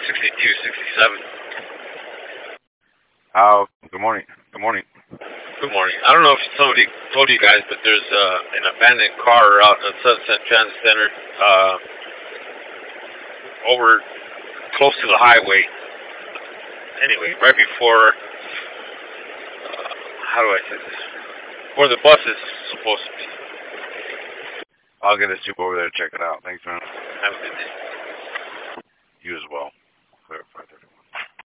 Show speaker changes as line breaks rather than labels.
6267.
Good morning. Good morning.
Good morning. I don't know if somebody told you guys, but there's an abandoned car out at Sunset Transit Center, over close to the highway. Anyway, right before, how do I say this? Where the bus is supposed to be.
I'll get a soup over there to check it out. Thanks, man.
Have a good day.
You as well. Clarify that.